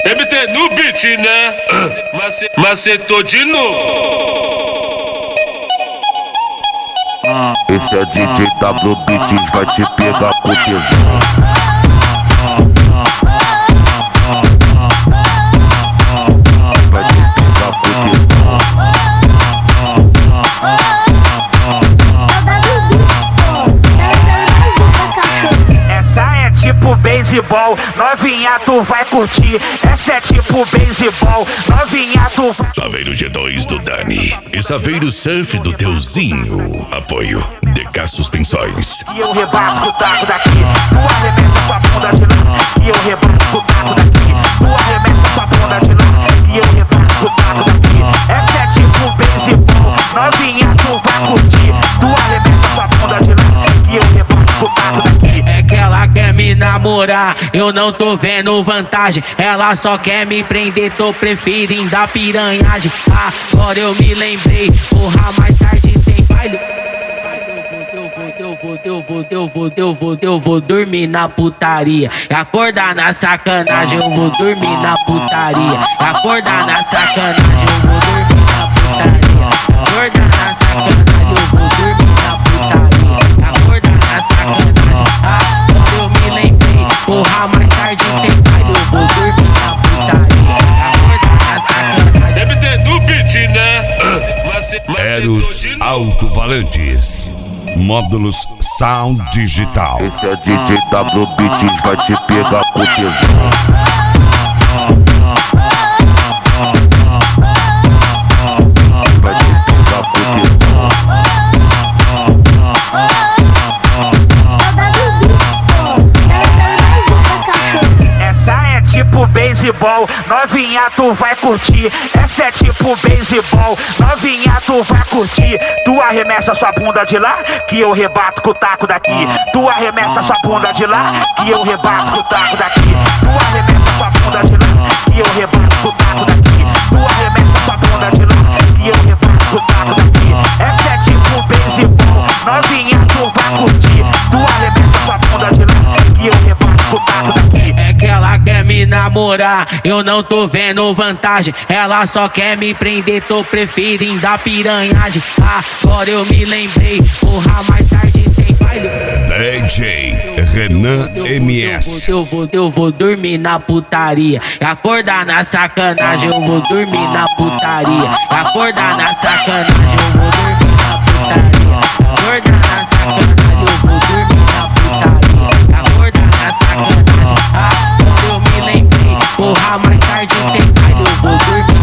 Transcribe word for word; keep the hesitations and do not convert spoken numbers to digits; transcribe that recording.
M T no beat, né? Mace, macetou de novo. Esse é D J W Beats, vai te pegar com tesão. Vai te pegar com tesão. Essa é tipo beisebol, novinha tu vai curtir. Essa é tipo beisebol, novinha tu vai. Saveiro G dois do Dani e Saveiro Surf do Teuzinho. Apoio D K Suspensões. E eu rebato com o taco daqui, tu arremessa sua bunda de lá. E eu rebato com o taco daqui, tu arremessa sua bunda de lá. E eu rebato com o taco daqui. Essa é tipo beisebol, novinha tu vai curtir. Tu arremessa sua bunda de lá. E eu rebato com o taco daqui. É que ela quer me namorar, eu não tô vendo vantagem. Ela só quer me prender, tô preferindo a piranhagem. Agora eu me lembrei, porra, mais tarde tem baile. Eu vou, eu vou, eu vou, eu vou, eu vou dormir na putaria e acordar na sacanagem. Eu vou dormir na putaria e acordar na sacanagem. Eu vou dormir na putaria, acordar na sacanagem. Eu vou dormir na putaria e acordar na sacanagem. Agora eu me lembrei, porra, mais tarde tem baile. Eu vou dormir na putaria e acordar na sacanagem. M T no beat, né? Mace, Eros Alto-Falantes. Módulos Sound Digital. Esse é D J W Beats, vai te pegar com tesão. Vai te pegar com tesão. Essa é tipo beisebol, novinha tu vai curtir. Essa é tipo beisebol, novinha tu vai curtir. Tu arremessa sua bunda de lá, que eu rebato com o taco daqui. Tu arremessa sua bunda de lá, que eu rebato com o taco daqui. Tu arremessa sua bunda de lá, que eu rebato com o taco daqui. Tu arremessa sua bunda de lá, que eu rebato com o taco daqui. Essa é tipo beisebol, novinha tu vai curtir. Tu arremessa sua bunda de lá, que eu rebato com o taco daqui. É que ela quer me namorar, eu não tô vendo vantagem. Ela só quer me prender, tô preferindo a piranhagem. Agora eu me lembrei, porra, mais tarde tem baile. D J Renan M S. Eu vou, eu vou dormir na putaria e acordar na sacanagem. Eu vou dormir na putaria e acordar na sacanagem. Eu vou dormir na putaria e acordar na sacanagem. Eu vou dormir na putaria e acordar na sacanagem. Agora eu me lembrei, porra, mais tarde tem baile. Eu vou dormir